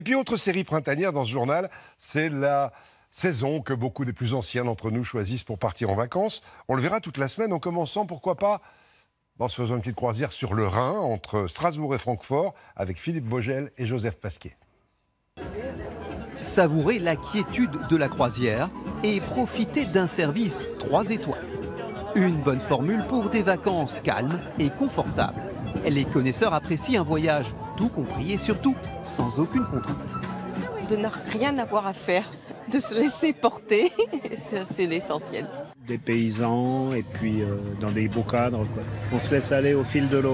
Et puis autre série printanière dans ce journal, c'est la saison que beaucoup des plus anciens d'entre nous choisissent pour partir en vacances. On le verra toute la semaine en commençant, pourquoi pas, en se faisant une petite croisière sur le Rhin entre Strasbourg et Francfort avec Philippe Vogel et Joseph Pasquier. Savourer la quiétude de la croisière et profiter d'un service 3 étoiles. Une bonne formule pour des vacances calmes et confortables. Les connaisseurs apprécient un voyage tout compris et surtout sans aucune contrainte. De ne rien avoir à faire, de se laisser porter, c'est l'essentiel. Des paysans et puis dans des beaux cadres, quoi. On se laisse aller au fil de l'eau.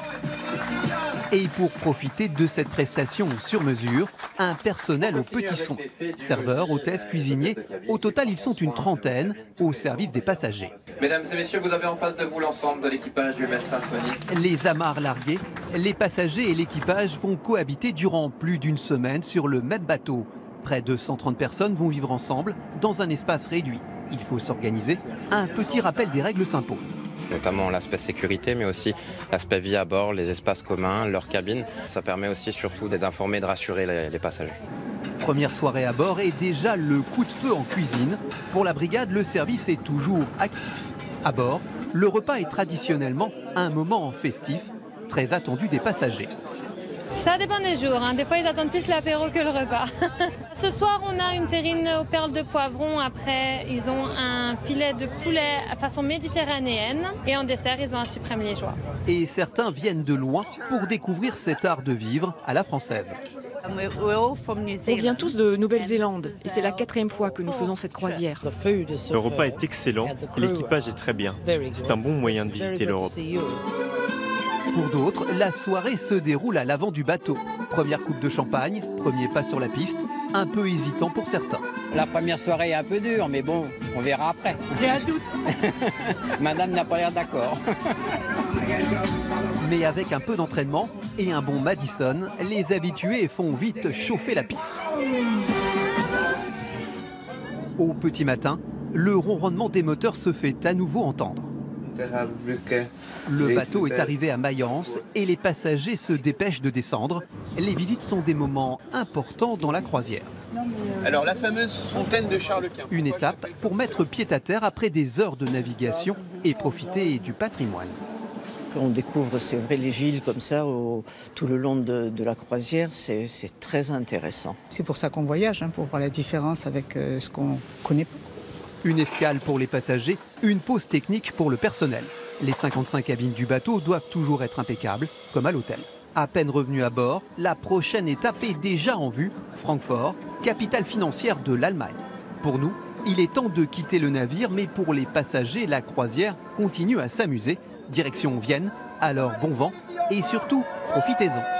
Et pour profiter de cette prestation sur mesure, un personnel au petit soin. Serveurs, hôtesses, cuisiniers, au total ils sont une trentaine au service des passagers. Mesdames et messieurs, vous avez en face de vous l'ensemble de l'équipage du Metz Symphonique. Les amarres larguées, les passagers et l'équipage vont cohabiter durant plus d'une semaine sur le même bateau. Près de 130 personnes vont vivre ensemble dans un espace réduit. Il faut s'organiser, un petit rappel des règles s'impose. Notamment l'aspect sécurité, mais aussi l'aspect vie à bord, les espaces communs, leurs cabines. Ça permet aussi surtout d'informer et de rassurer les passagers. Première soirée à bord et déjà le coup de feu en cuisine. Pour la brigade, le service est toujours actif. À bord, le repas est traditionnellement un moment festif, très attendu des passagers. Ça dépend des jours, hein. Des fois ils attendent plus l'apéro que le repas. Ce soir on a une terrine aux perles de poivron, après ils ont un filet de poulet à façon méditerranéenne et en dessert ils ont un suprême liégeois. Et certains viennent de loin pour découvrir cet art de vivre à la française. On vient tous de Nouvelle-Zélande et c'est la 4e fois que nous faisons cette croisière. Le repas est excellent et l'équipage est très bien. C'est un bon moyen de visiter l'Europe. Pour d'autres, la soirée se déroule à l'avant du bateau. Première coupe de champagne, premier pas sur la piste, un peu hésitant pour certains. La première soirée est un peu dure, mais bon, on verra après. J'ai un doute. Madame n'a pas l'air d'accord. Mais avec un peu d'entraînement et un bon Madison, les habitués font vite chauffer la piste. Au petit matin, le ronronnement des moteurs se fait à nouveau entendre. Le bateau est arrivé à Mayence et les passagers se dépêchent de descendre. Les visites sont des moments importants dans la croisière. Alors la fameuse fontaine de Charles Quint. Une étape pour mettre pied à terre après des heures de navigation et profiter du patrimoine. On découvre, c'est vrai, les villes comme ça tout le long de la croisière, c'est très intéressant. C'est pour ça qu'on voyage, pour voir la différence avec ce qu'on connaît pas. Une escale pour les passagers, une pause technique pour le personnel. Les 55 cabines du bateau doivent toujours être impeccables, comme à l'hôtel. À peine revenu à bord, la prochaine étape est déjà en vue, Francfort, capitale financière de l'Allemagne. Pour nous, il est temps de quitter le navire, mais pour les passagers, la croisière continue à s'amuser. Direction Vienne, alors bon vent et surtout, profitez-en.